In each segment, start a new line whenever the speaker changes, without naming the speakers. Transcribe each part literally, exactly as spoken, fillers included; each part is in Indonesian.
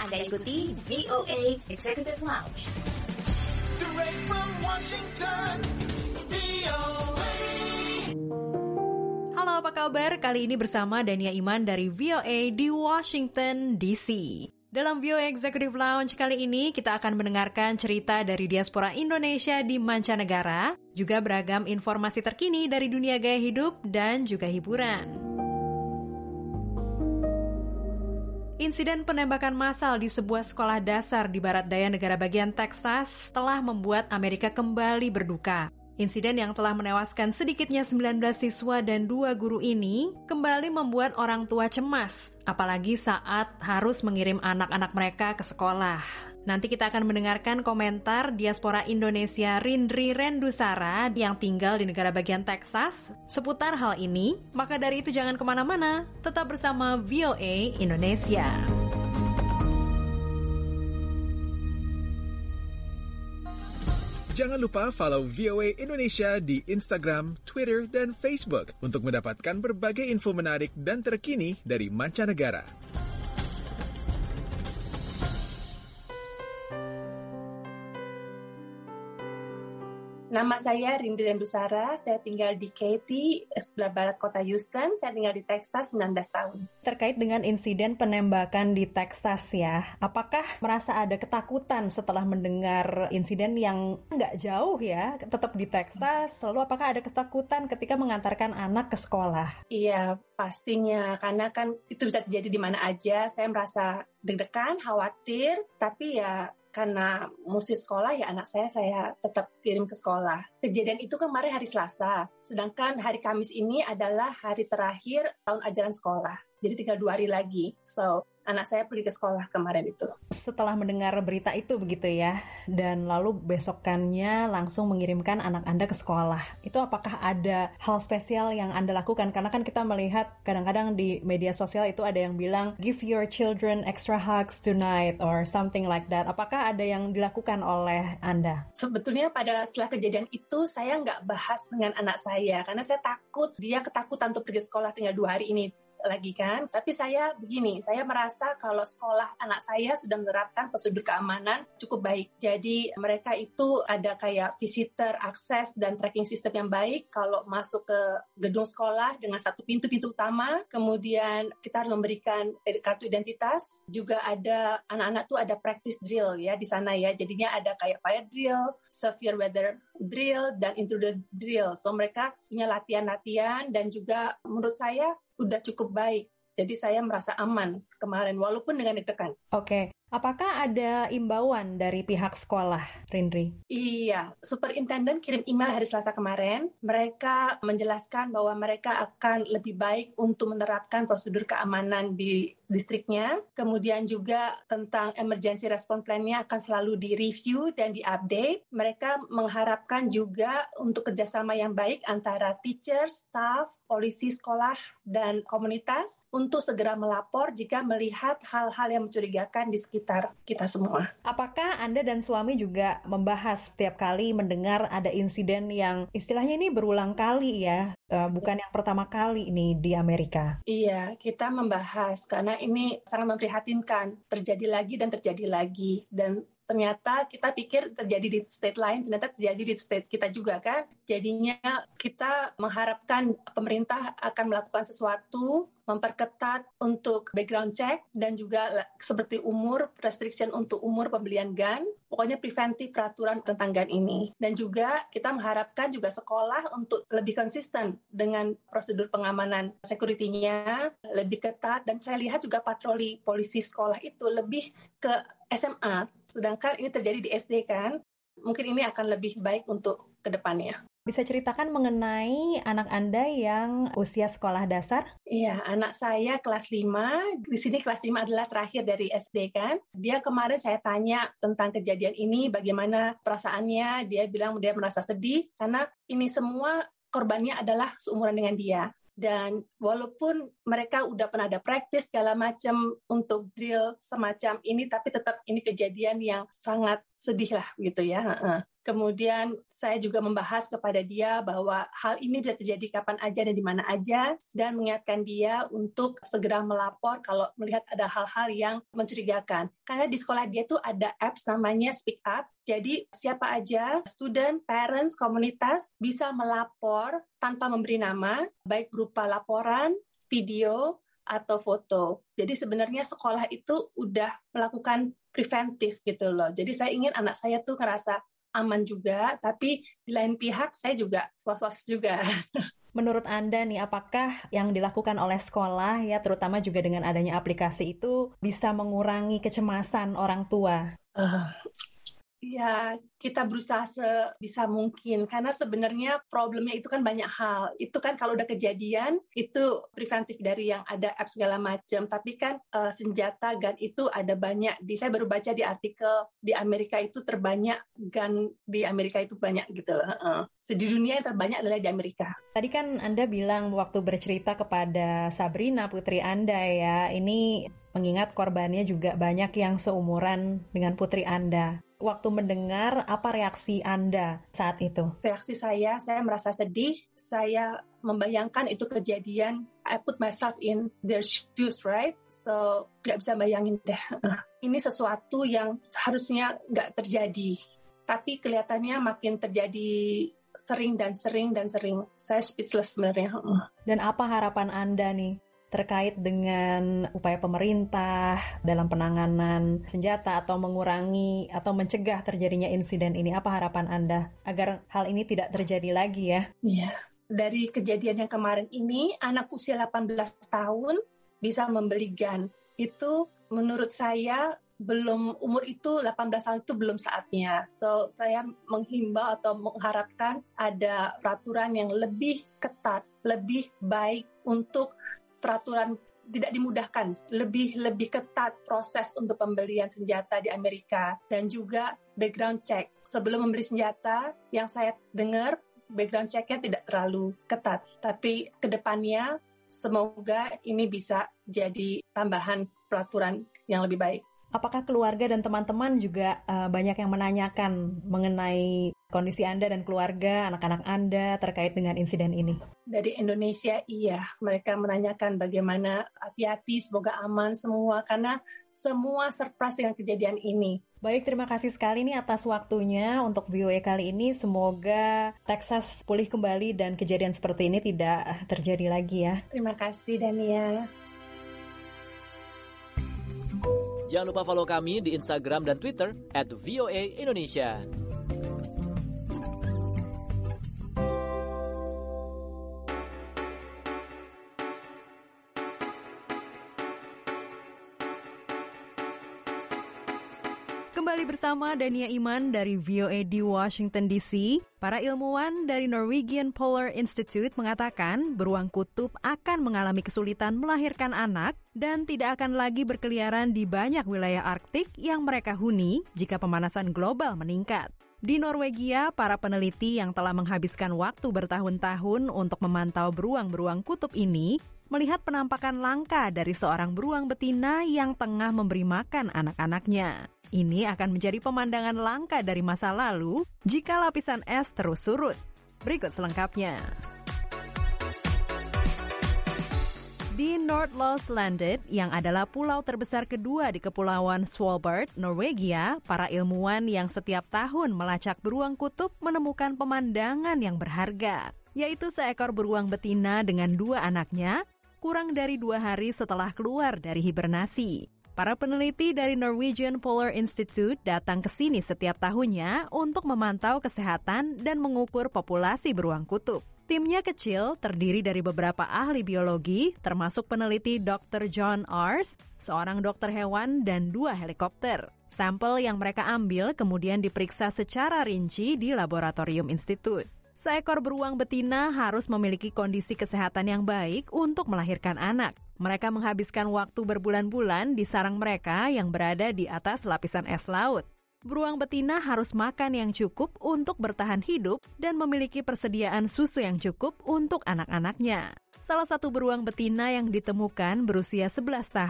Anda ikuti V O A Executive Lounge.
Direct from Washington, V O A.
Halo, apa kabar? Kali ini bersama Dania Iman dari V O A di Washington D C. Dalam V O A Executive Lounge kali ini kita akan mendengarkan cerita dari diaspora Indonesia di mancanegara, juga beragam informasi terkini dari dunia gaya hidup dan juga hiburan. Insiden penembakan massal di sebuah sekolah dasar di barat daya negara bagian Texas telah membuat Amerika kembali berduka. Insiden yang telah menewaskan sedikitnya sembilan belas siswa dan dua guru ini kembali membuat orang tua cemas, apalagi saat harus mengirim anak-anak mereka ke sekolah. Nanti kita akan mendengarkan komentar diaspora Indonesia Rindri Rendusara yang tinggal di negara bagian Texas seputar hal ini. Maka dari itu jangan kemana-mana, tetap bersama V O A Indonesia.
Jangan lupa follow V O A Indonesia di Instagram, Twitter, dan Facebook untuk mendapatkan berbagai info menarik dan terkini dari mancanegara.
Nama saya Rindri Rendusara, saya tinggal di Katy, sebelah barat kota Houston. Saya tinggal di Texas sembilan belas tahun.
Terkait dengan insiden penembakan di Texas ya, apakah merasa ada ketakutan setelah mendengar insiden yang nggak jauh ya, tetap di Texas, lalu apakah ada ketakutan ketika mengantarkan anak ke sekolah?
Iya, pastinya, karena kan itu bisa terjadi di mana aja. Saya merasa deg-degan, khawatir, tapi ya karena mesti sekolah ya anak saya saya tetap kirim ke sekolah. Kejadian itu kemarin hari Selasa, sedangkan hari Kamis ini adalah hari terakhir tahun ajaran sekolah. Jadi tinggal dua hari lagi. So, anak saya pergi ke sekolah kemarin itu.
Setelah mendengar berita itu begitu ya, dan lalu besokannya langsung mengirimkan anak Anda ke sekolah. Itu apakah ada hal spesial yang Anda lakukan? Karena kan kita melihat kadang-kadang di media sosial itu ada yang bilang, give your children extra hugs tonight, or something like that. Apakah ada yang dilakukan oleh Anda?
Sebetulnya pada setelah kejadian itu, saya nggak bahas dengan anak saya, karena saya takut dia ketakutan untuk pergi sekolah tinggal dua hari ini lagi kan, tapi saya begini, saya merasa kalau sekolah anak saya sudah menerapkan prosedur keamanan cukup baik. Jadi mereka itu ada kayak visitor akses dan tracking system yang baik kalau masuk ke gedung sekolah dengan satu pintu-pintu utama, kemudian kita harus memberikan kartu identitas, juga ada anak-anak tuh ada practice drill ya di sana ya, jadinya ada kayak fire drill, severe weather drill, dan intruder drill. So mereka punya latihan-latihan dan juga menurut saya udah cukup baik. Jadi saya merasa aman kemarin, walaupun dengan deg-degan.
Oke, apakah ada imbauan dari pihak sekolah, Rindri?
Iya, superintendent kirim email hari Selasa kemarin. Mereka menjelaskan bahwa mereka akan lebih baik untuk menerapkan prosedur keamanan di distriknya. Kemudian juga tentang emergency response plan-nya akan selalu di-review dan di-update. Mereka mengharapkan juga untuk kerjasama yang baik antara teacher, staff, polisi sekolah, dan komunitas untuk segera melapor jika melihat hal-hal yang mencurigakan di sekitar kita semua.
Apakah Anda dan suami juga membahas setiap kali mendengar ada insiden yang istilahnya ini berulang kali ya, uh, bukan yang pertama kali ini di Amerika?
Iya, kita membahas karena ini sangat memprihatinkan, terjadi lagi dan terjadi lagi, dan ternyata kita pikir terjadi di state lain, ternyata terjadi di state kita juga kan. Jadinya kita mengharapkan pemerintah akan melakukan sesuatu, memperketat untuk background check dan juga seperti umur, restriction untuk umur pembelian gun. Pokoknya preventif peraturan tentang gun ini. Dan juga kita mengharapkan juga sekolah untuk lebih konsisten dengan prosedur pengamanan security-nya, lebih ketat. Dan saya lihat juga patroli polisi sekolah itu lebih ke S M A, sedangkan ini terjadi di S D kan. Mungkin ini akan lebih baik untuk ke depannya.
Bisa ceritakan mengenai anak Anda yang usia sekolah dasar?
Iya, anak saya kelas lima. Di sini kelas lima adalah terakhir dari S D kan. Dia kemarin saya tanya tentang kejadian ini, bagaimana perasaannya. Dia bilang dia merasa sedih karena ini semua korbannya adalah seumuran dengan dia. Dan walaupun mereka udah pernah ada praktis segala macam untuk drill semacam ini, tapi tetap ini kejadian yang sangat sedih lah gitu ya. Kemudian saya juga membahas kepada dia bahwa hal ini bisa terjadi kapan aja dan di mana aja, dan mengingatkan dia untuk segera melapor kalau melihat ada hal-hal yang mencurigakan. Karena di sekolah dia tuh ada apps namanya Speak Up, jadi siapa aja, student, parents, komunitas bisa melapor tanpa memberi nama, baik berupa laporan, video, atau foto. Jadi sebenarnya sekolah itu udah melakukan preventif gitu loh. Jadi saya ingin anak saya tuh ngerasa aman juga, tapi di lain pihak saya juga was-was juga.
Menurut Anda nih, apakah yang dilakukan oleh sekolah, ya terutama juga dengan adanya aplikasi itu, bisa mengurangi kecemasan orang tua?
Uh, ya, kita berusaha sebisa mungkin, karena sebenarnya problemnya itu kan banyak hal. Itu kan kalau udah kejadian, itu preventif dari yang ada app segala macam. Tapi kan uh, senjata gun itu ada banyak. Di, saya baru baca di artikel, di Amerika itu terbanyak gun, di Amerika itu banyak gitu. Uh, di dunia yang terbanyak adalah di Amerika.
Tadi kan Anda bilang waktu bercerita kepada Sabrina, putri Anda ya, ini mengingat korbannya juga banyak yang seumuran dengan putri Anda. Waktu mendengar, apa reaksi Anda saat itu?
Reaksi saya, saya merasa sedih. Saya membayangkan itu kejadian. I put myself in their shoes, right? So, nggak bisa bayangin deh. Ini sesuatu yang seharusnya nggak terjadi. Tapi kelihatannya makin terjadi sering dan sering dan sering. Saya speechless sebenarnya.
Dan apa harapan Anda nih terkait dengan upaya pemerintah dalam penanganan senjata atau mengurangi atau mencegah terjadinya insiden ini? Apa harapan Anda agar hal ini tidak terjadi lagi ya?
Iya. Dari kejadian yang kemarin ini, anak usia delapan belas tahun bisa membeli gun. Itu menurut saya belum, umur itu delapan belas tahun itu belum saatnya. So, saya menghimbau atau mengharapkan ada peraturan yang lebih ketat, lebih baik untuk peraturan tidak dimudahkan, lebih lebih ketat proses untuk pembelian senjata di Amerika, dan juga background check. Sebelum membeli senjata, yang saya dengar background check-nya tidak terlalu ketat. Tapi kedepannya semoga ini bisa jadi tambahan peraturan yang lebih baik.
Apakah keluarga dan teman-teman juga uh, banyak yang menanyakan mengenai kondisi Anda dan keluarga, anak-anak Anda terkait dengan insiden ini?
Dari Indonesia, iya. Mereka menanyakan bagaimana, hati-hati, semoga aman semua, karena semua surprise dengan kejadian ini.
Baik, terima kasih sekali nih atas waktunya untuk V O A kali ini. Semoga Texas pulih kembali dan kejadian seperti ini tidak terjadi lagi ya.
Terima kasih, Dania.
Jangan lupa follow kami di Instagram dan Twitter at V O A Indonesia.
Kembali bersama Dania Iman dari V O A di Washington D C. Para ilmuwan dari Norwegian Polar Institute mengatakan beruang kutub akan mengalami kesulitan melahirkan anak dan tidak akan lagi berkeliaran di banyak wilayah Arktik yang mereka huni jika pemanasan global meningkat. Di Norwegia, para peneliti yang telah menghabiskan waktu bertahun-tahun untuk memantau beruang-beruang kutub ini melihat penampakan langka dari seorang beruang betina yang tengah memberi makan anak-anaknya. Ini akan menjadi pemandangan langka dari masa lalu jika lapisan es terus surut. Berikut selengkapnya. Di Nordlandet, yang adalah pulau terbesar kedua di Kepulauan Svalbard, Norwegia, para ilmuwan yang setiap tahun melacak beruang kutub menemukan pemandangan yang berharga, yaitu seekor beruang betina dengan dua anaknya, kurang dari dua hari setelah keluar dari hibernasi. Para peneliti dari Norwegian Polar Institute datang ke sini setiap tahunnya untuk memantau kesehatan dan mengukur populasi beruang kutub. Timnya kecil, terdiri dari beberapa ahli biologi, termasuk peneliti dokter John Ars, seorang dokter hewan, dan dua helikopter. Sampel yang mereka ambil kemudian diperiksa secara rinci di laboratorium institut. Seekor beruang betina harus memiliki kondisi kesehatan yang baik untuk melahirkan anak. Mereka menghabiskan waktu berbulan-bulan di sarang mereka yang berada di atas lapisan es laut. Beruang betina harus makan yang cukup untuk bertahan hidup dan memiliki persediaan susu yang cukup untuk anak-anaknya. Salah satu beruang betina yang ditemukan berusia sebelas tahun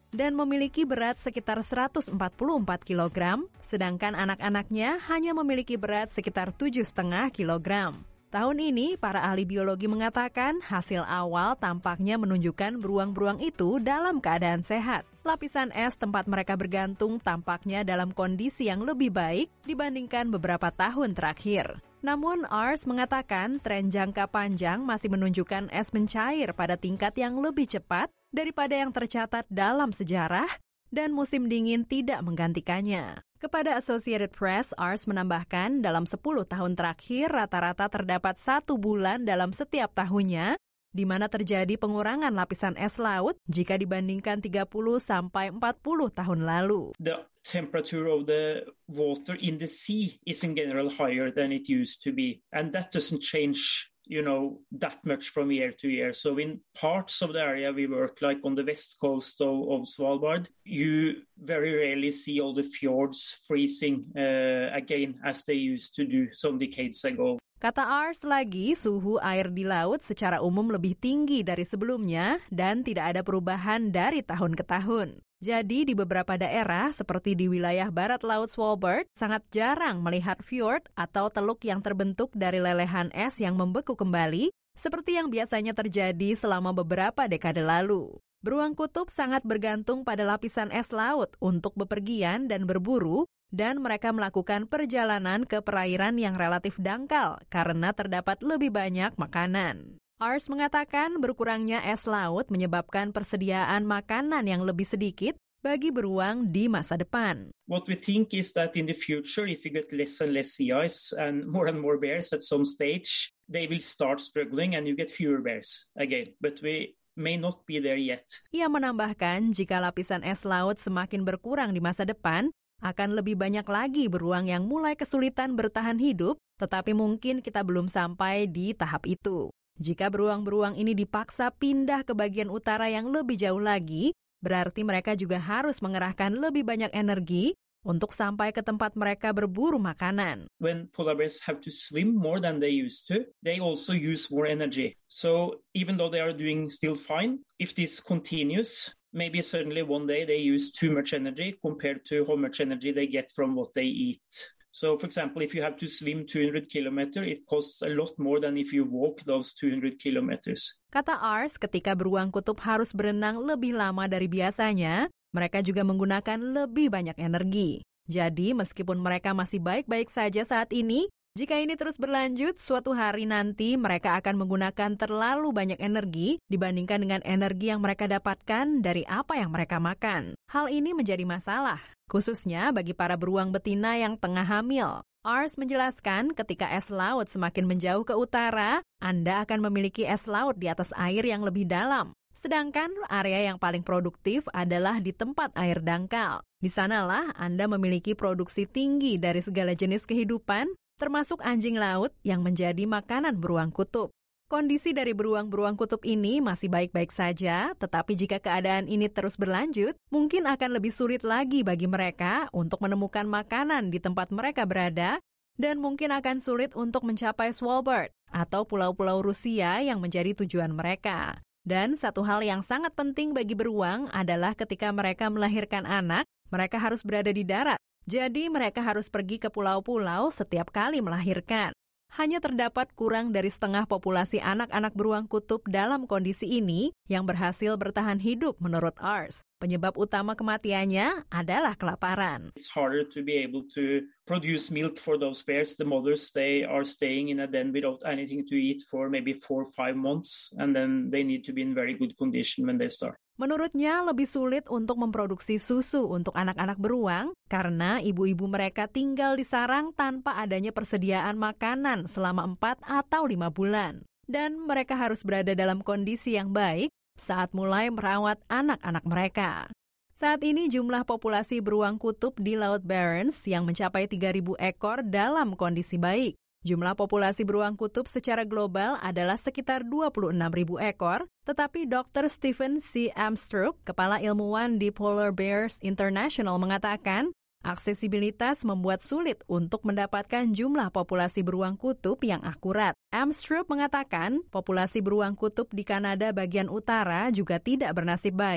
dan memiliki berat sekitar seratus empat puluh empat kilogram, sedangkan anak-anaknya hanya memiliki berat sekitar tujuh koma lima kilogram. Tahun ini, para ahli biologi mengatakan hasil awal tampaknya menunjukkan beruang-beruang itu dalam keadaan sehat. Lapisan es tempat mereka bergantung tampaknya dalam kondisi yang lebih baik dibandingkan beberapa tahun terakhir. Namun, Ars mengatakan tren jangka panjang masih menunjukkan es mencair pada tingkat yang lebih cepat daripada yang tercatat dalam sejarah, dan musim dingin tidak menggantikannya. Kepada Associated Press, Ars menambahkan dalam sepuluh tahun terakhir rata-rata terdapat satu bulan dalam setiap tahunnya, di mana terjadi pengurangan lapisan es laut jika dibandingkan tiga puluh sampai empat puluh tahun lalu.
The temperature of the water in the sea is in general higher than it used to be, and that doesn't change, you know, that much from year to year. So in parts of the area we work, like on the west coast of, of Svalbard, you very rarely see all the fjords freezing uh, again as they used to do some decades ago.
Kata Ars lagi, suhu air di laut secara umum lebih tinggi dari sebelumnya dan tidak ada perubahan dari tahun ke tahun. Jadi di beberapa daerah seperti di wilayah barat laut Svalbard, sangat jarang melihat fjord atau teluk yang terbentuk dari lelehan es yang membeku kembali, seperti yang biasanya terjadi selama beberapa dekade lalu. Beruang kutub sangat bergantung pada lapisan es laut untuk bepergian dan berburu, dan mereka melakukan perjalanan ke perairan yang relatif dangkal karena terdapat lebih banyak makanan. Ars mengatakan berkurangnya es laut menyebabkan persediaan makanan yang lebih sedikit bagi beruang di masa depan.
What we think is that in the future, if we get less and less sea ice and more and more bears at some stage, they will start struggling and you get fewer bears again. But we may not be there yet.
Ia menambahkan jika lapisan es laut semakin berkurang di masa depan, akan lebih banyak lagi beruang yang mulai kesulitan bertahan hidup, tetapi mungkin kita belum sampai di tahap itu. Jika beruang-beruang ini dipaksa pindah ke bagian utara yang lebih jauh lagi, berarti mereka juga harus mengerahkan lebih banyak energi untuk sampai ke tempat mereka berburu makanan.
When polar bears have to swim more than they used to, they also use more energy. So even though they are doing still fine, if this continues, maybe suddenly one day they use too much energy compared to how much energy they get from what they eat. So, for example, if you have to swim two hundred kilometers, it costs a lot more than if you walk those two hundred kilometers.
Kata Ars, ketika beruang kutub harus berenang lebih lama dari biasanya, mereka juga menggunakan lebih banyak energi. Jadi, meskipun mereka masih baik-baik saja saat ini, jika ini terus berlanjut, suatu hari nanti mereka akan menggunakan terlalu banyak energi dibandingkan dengan energi yang mereka dapatkan dari apa yang mereka makan. Hal ini menjadi masalah, khususnya bagi para beruang betina yang tengah hamil. Ars menjelaskan ketika es laut semakin menjauh ke utara, Anda akan memiliki es laut di atas air yang lebih dalam. Sedangkan area yang paling produktif adalah di tempat air dangkal. Di sanalah Anda memiliki produksi tinggi dari segala jenis kehidupan, termasuk anjing laut yang menjadi makanan beruang kutub. Kondisi dari beruang-beruang kutub ini masih baik-baik saja, tetapi jika keadaan ini terus berlanjut, mungkin akan lebih sulit lagi bagi mereka untuk menemukan makanan di tempat mereka berada, dan mungkin akan sulit untuk mencapai Svalbard atau pulau-pulau Rusia yang menjadi tujuan mereka. Dan satu hal yang sangat penting bagi beruang adalah ketika mereka melahirkan anak, mereka harus berada di darat. Jadi mereka harus pergi ke pulau-pulau setiap kali melahirkan. Hanya terdapat kurang dari setengah populasi anak-anak beruang kutub dalam kondisi ini yang berhasil bertahan hidup menurut Ars. Penyebab utama kematiannya adalah kelaparan.
It's harder to be able to produce milk for those bears. The mothers, they are staying in a den without anything to eat for maybe four or five months, and then they need to be in very good condition when they start.
Menurutnya lebih sulit untuk memproduksi susu untuk anak-anak beruang karena ibu-ibu mereka tinggal di sarang tanpa adanya persediaan makanan selama empat atau lima bulan. Dan mereka harus berada dalam kondisi yang baik saat mulai merawat anak-anak mereka. Saat ini jumlah populasi beruang kutub di Laut Barents yang mencapai tiga ribu ekor dalam kondisi baik. Jumlah populasi beruang kutub secara global adalah sekitar dua puluh enam ribu ekor, tetapi dokter Stephen C. Amstrup, kepala ilmuwan di Polar Bears International mengatakan, aksesibilitas membuat sulit untuk mendapatkan jumlah populasi beruang kutub yang akurat. Amstrup mengatakan, populasi beruang kutub di Kanada bagian utara juga tidak bernasib baik,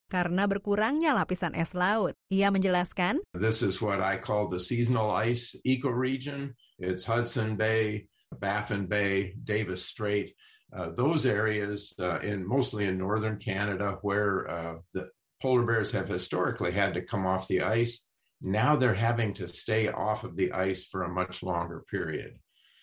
karena berkurangnya lapisan es laut. Ia menjelaskan,
This is what I call the seasonal ice ecoregion. It's Hudson Bay, Baffin Bay, Davis Strait. Uh, those areas, uh, in mostly in northern Canada, where uh, the polar bears have historically had to come off the ice. Now they're having to stay off of the ice for a much longer period.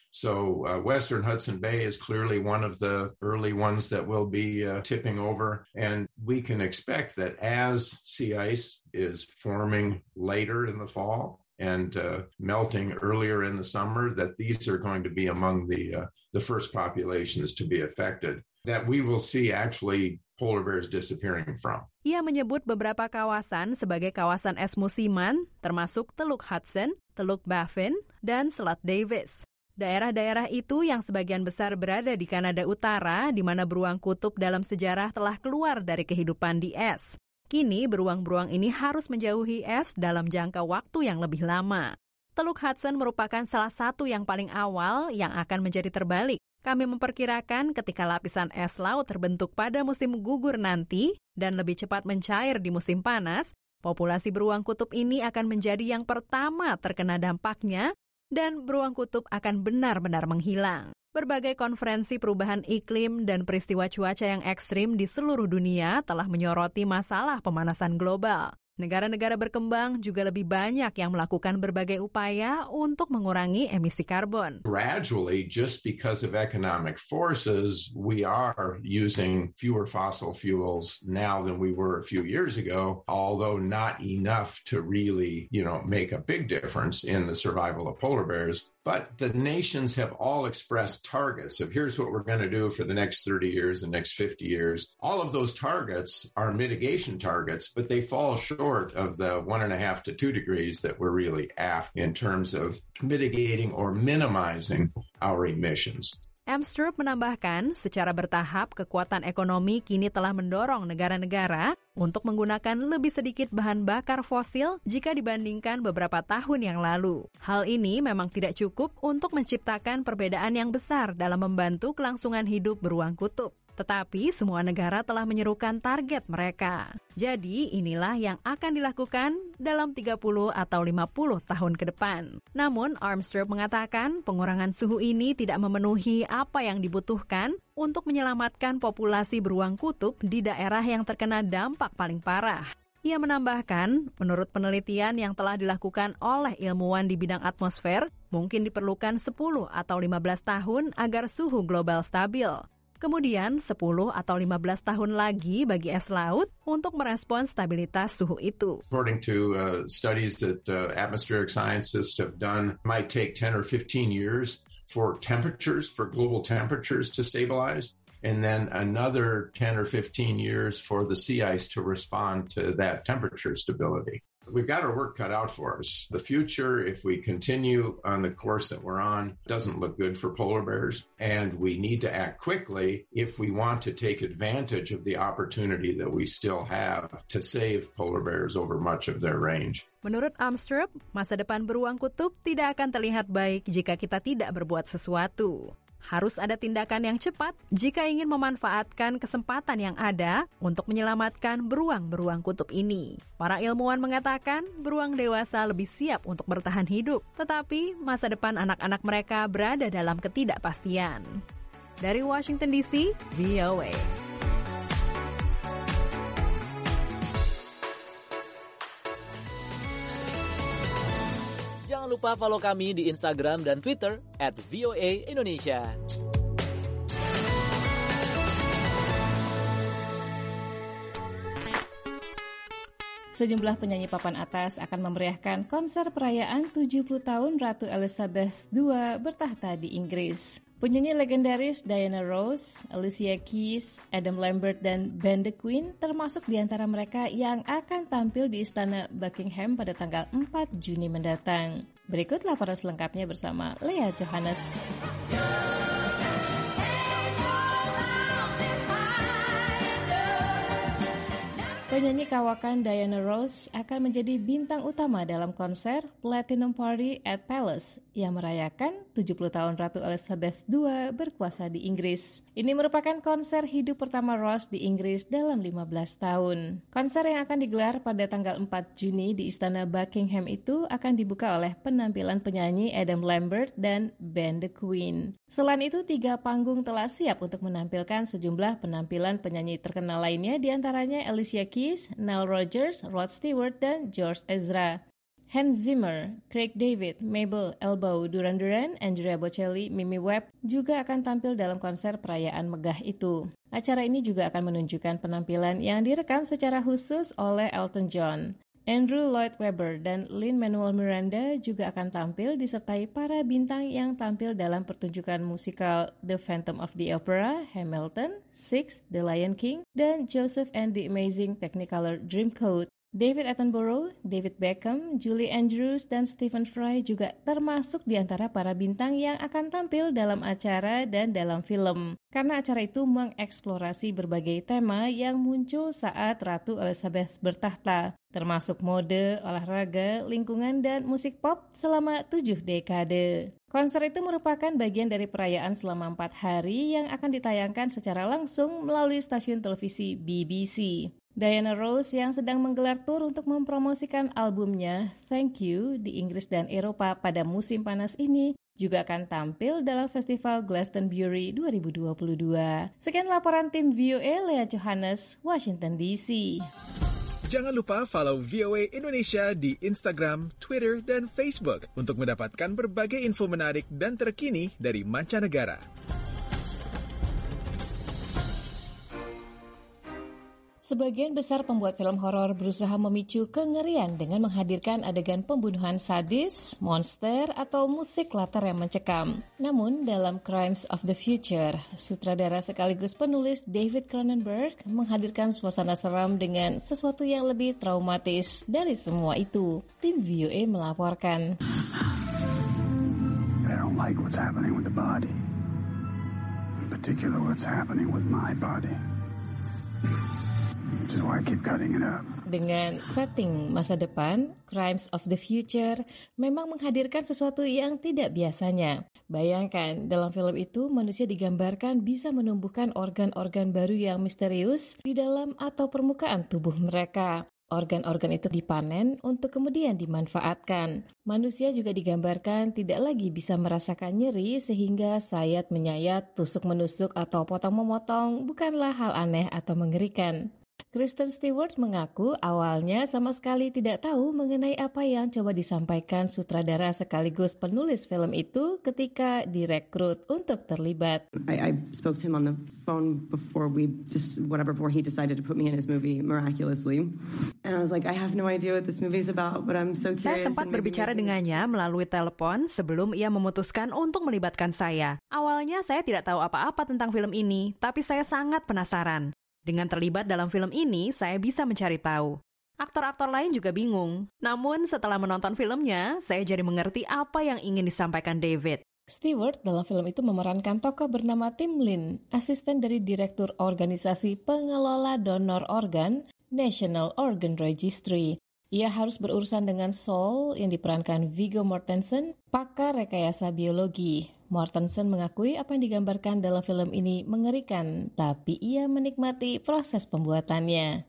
So uh, Western Hudson Bay is clearly one of the early ones that will be uh, tipping over. And we can expect that as sea ice is forming later in the fall and uh, melting earlier in the summer, that these are going to be among the uh, the first populations to be affected, that we will see actually polar bears disappearing from.
Ia menyebut beberapa kawasan sebagai kawasan es musiman, termasuk Teluk Hudson, Teluk Baffin, dan Selat Davis. Daerah-daerah itu yang sebagian besar berada di Kanada Utara, di mana beruang kutub dalam sejarah telah keluar dari kehidupan di es. Kini beruang-beruang ini harus menjauhi es dalam jangka waktu yang lebih lama. Teluk Hudson merupakan salah satu yang paling awal yang akan menjadi terbalik. Kami memperkirakan ketika lapisan es laut terbentuk pada musim gugur nanti dan lebih cepat mencair di musim panas, populasi beruang kutub ini akan menjadi yang pertama terkena dampaknya dan beruang kutub akan benar-benar menghilang. Berbagai konferensi perubahan iklim dan peristiwa cuaca yang ekstrim di seluruh dunia telah menyoroti masalah pemanasan global. Negara-negara berkembang juga lebih banyak yang melakukan berbagai upaya untuk mengurangi emisi karbon.
Gradually, just because of economic forces, we are using fewer fossil fuels now than we were a few years ago, although not enough to really, you know, make a big difference in the survival of polar bears. But the nations have all expressed targets of here's what we're going to do for the next thirty years and next fifty years. All of those targets are mitigation targets, but they fall short of the one and a half to two degrees that we're really after in terms of mitigating or minimizing our emissions.
Amstrup menambahkan, secara bertahap kekuatan ekonomi kini telah mendorong negara-negara untuk menggunakan lebih sedikit bahan bakar fosil jika dibandingkan beberapa tahun yang lalu. Hal ini memang tidak cukup untuk menciptakan perbedaan yang besar dalam membantu kelangsungan hidup beruang kutub. Tetapi semua negara telah menyerukan target mereka. Jadi inilah yang akan dilakukan dalam tiga puluh atau lima puluh tahun ke depan. Namun Armstrong mengatakan pengurangan suhu ini tidak memenuhi apa yang dibutuhkan untuk menyelamatkan populasi beruang kutub di daerah yang terkena dampak paling parah. Ia menambahkan, menurut penelitian yang telah dilakukan oleh ilmuwan di bidang atmosfer, mungkin diperlukan sepuluh atau lima belas tahun agar suhu global stabil. Kemudian sepuluh atau lima belas tahun lagi bagi es laut untuk merespons stabilitas suhu itu.
According to uh, studies that uh, atmospheric scientists have done, it might take ten or fifteen years for temperatures, for global temperatures to stabilize, and then another ten or fifteen years for the sea ice to respond to that temperature stability. We've got our work cut out for us. The future, if we continue on the course that we're on, doesn't look good for polar bears. And we need to act quickly if we want to take advantage of the opportunity that we still have to save polar bears over much of their range.
Menurut Armstrong, masa depan beruang kutub tidak akan terlihat baik jika kita tidak berbuat sesuatu. Harus ada tindakan yang cepat jika ingin memanfaatkan kesempatan yang ada untuk menyelamatkan beruang-beruang kutub ini. Para ilmuwan mengatakan beruang dewasa lebih siap untuk bertahan hidup, tetapi masa depan anak-anak mereka berada dalam ketidakpastian. Dari Washington D C, V O A.
Jangan lupa follow kami di Instagram dan Twitter at V O A Indonesia.
Sejumlah penyanyi papan atas akan memeriahkan konser perayaan tujuh puluh tahun Ratu Elizabeth kedua bertahta di Inggris. Penyanyi legendaris Diana Ross, Alicia Keys, Adam Lambert, dan Band The Queen termasuk di antara mereka yang akan tampil di Istana Buckingham pada tanggal empat Juni mendatang. Berikut laporan selengkapnya bersama Lea Johannes. Penyanyi kawakan Diana Ross akan menjadi bintang utama dalam konser Platinum Party at Palace yang merayakan tujuh puluh tahun Ratu Elizabeth kedua berkuasa di Inggris. Ini merupakan konser hidup pertama Ross di Inggris dalam lima belas tahun. Konser yang akan digelar pada tanggal empat Juni di Istana Buckingham itu akan dibuka oleh penampilan penyanyi Adam Lambert dan band The Queen. Selain itu, tiga panggung telah siap untuk menampilkan sejumlah penampilan penyanyi terkenal lainnya, diantaranya Alicia Keys, Nile Rodgers, Rod Stewart, dan George Ezra. Hans Zimmer, Craig David, Mabel, Elbow, Duran Duran, Andrea Bocelli, Mimi Webb juga akan tampil dalam konser perayaan megah itu. Acara ini juga akan menunjukkan penampilan yang direkam secara khusus oleh Elton John. Andrew Lloyd Webber dan Lin-Manuel Miranda juga akan tampil disertai para bintang yang tampil dalam pertunjukan musikal The Phantom of the Opera, Hamilton, Six, The Lion King, dan Joseph and the Amazing Technicolor Dreamcoat. David Attenborough, David Beckham, Julie Andrews, dan Stephen Fry juga termasuk di antara para bintang yang akan tampil dalam acara dan dalam film. Karena acara itu mengeksplorasi berbagai tema yang muncul saat Ratu Elizabeth bertahta, termasuk mode, olahraga, lingkungan, dan musik pop selama tujuh dekade. Konser itu merupakan bagian dari perayaan selama empat hari yang akan ditayangkan secara langsung melalui stasiun televisi B B C. Diana Ross yang sedang menggelar tur untuk mempromosikan albumnya Thank You di Inggris dan Eropa pada musim panas ini juga akan tampil dalam Festival Glastonbury dua ribu dua puluh dua. Sekian laporan tim V O A, Lea Johannes, Washington D C.
Jangan lupa follow V O A Indonesia di Instagram, Twitter, dan Facebook untuk mendapatkan berbagai info menarik dan terkini dari mancanegara.
Sebagian besar pembuat film horor berusaha memicu kengerian dengan menghadirkan adegan pembunuhan sadis, monster, atau musik latar yang mencekam. Namun, dalam Crimes of the Future, sutradara sekaligus penulis David Cronenberg menghadirkan suasana seram dengan sesuatu yang lebih traumatis dari semua itu. Tim V O A melaporkan.
I don't like what's happening with the body. In particular, what's happening with my body. Which is why I keep cutting it up.
Dengan setting masa depan, Crimes of the Future memang menghadirkan sesuatu yang tidak biasanya. Bayangkan, dalam film itu manusia digambarkan bisa menumbuhkan organ-organ baru yang misterius di dalam atau permukaan tubuh mereka. Organ-organ itu dipanen untuk kemudian dimanfaatkan. Manusia juga digambarkan tidak lagi bisa merasakan nyeri sehingga sayat menyayat, tusuk menusuk, atau potong memotong bukanlah hal aneh atau mengerikan. Kristen Stewart mengaku awalnya sama sekali tidak tahu mengenai apa yang coba disampaikan sutradara sekaligus penulis film itu ketika direkrut untuk terlibat.
I, I spoke to him on the phone before we just whatever before he decided to put me in his movie miraculously, and I was like, I have no idea what this movie is about, but I'm so curious.
Saya sempat berbicara dengannya melalui telepon sebelum ia memutuskan untuk melibatkan saya. Awalnya saya tidak tahu apa-apa tentang film ini, tapi saya sangat penasaran. Dengan terlibat dalam film ini, saya bisa mencari tahu. Aktor-aktor lain juga bingung. Namun setelah menonton filmnya, saya jadi mengerti apa yang ingin disampaikan David.
Stewart dalam film itu memerankan tokoh bernama Tim Lin, asisten dari Direktur Organisasi Pengelola Donor Organ, National Organ Registry. Ia harus berurusan dengan Saul yang diperankan Viggo Mortensen, pakar rekayasa biologi. Mortensen mengakui apa yang digambarkan dalam film ini mengerikan, tapi ia menikmati proses pembuatannya.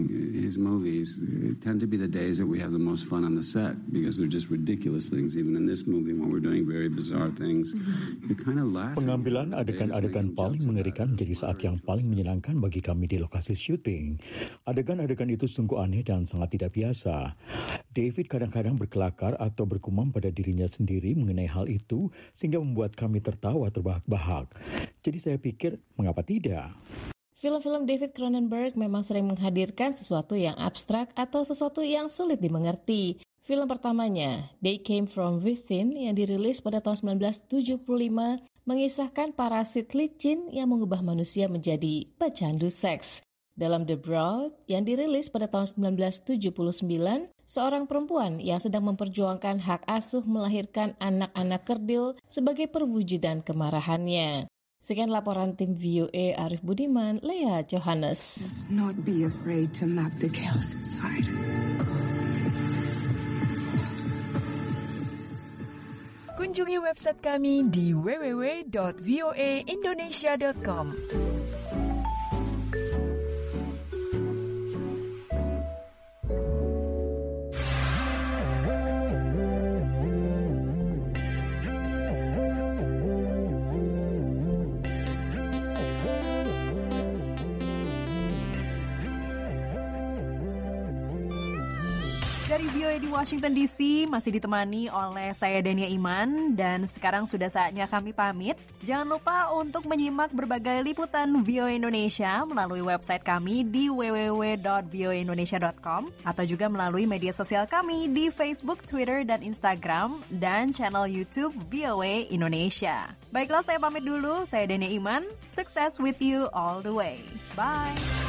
His movies tend to be the days that we have the most fun on the set because they're just ridiculous things. Even in this movie, when we're doing very bizarre things, you kind of laugh.
Pengambilan adegan-adegan paling mengerikan menjadi saat yang paling menyenangkan bagi kami di lokasi syuting. Adegan-adegan itu sungguh aneh dan sangat tidak biasa. David kadang-kadang berkelakar atau bergumam pada dirinya sendiri mengenai hal itu sehingga membuat kami tertawa terbahak-bahak. Jadi saya pikir, mengapa tidak?
Film-film David Cronenberg memang sering menghadirkan sesuatu yang abstrak atau sesuatu yang sulit dimengerti. Film pertamanya, They Came From Within, yang dirilis pada tahun sembilan belas tujuh puluh lima, mengisahkan parasit licin yang mengubah manusia menjadi pecandu seks. Dalam The Brood, yang dirilis pada tahun sembilan belas tujuh puluh sembilan, seorang perempuan yang sedang memperjuangkan hak asuh melahirkan anak-anak kerdil sebagai perwujudan kemarahannya. Sekian laporan tim V O A Arif Budiman, Lea Johannes.
Let's not be afraid to map the chaos inside.
Kunjungi website kami di w w w dot v o a indonesia dot com.
Dari V O A di Washington D C masih ditemani oleh saya Dania Iman dan sekarang sudah saatnya kami pamit. Jangan lupa untuk menyimak berbagai liputan V O A Indonesia melalui website kami di w w w dot v o a indonesia dot com atau juga melalui media sosial kami di Facebook, Twitter, dan Instagram dan channel YouTube V O A Indonesia. Baiklah, saya pamit dulu. Saya Dania Iman. Success with you all the way. Bye.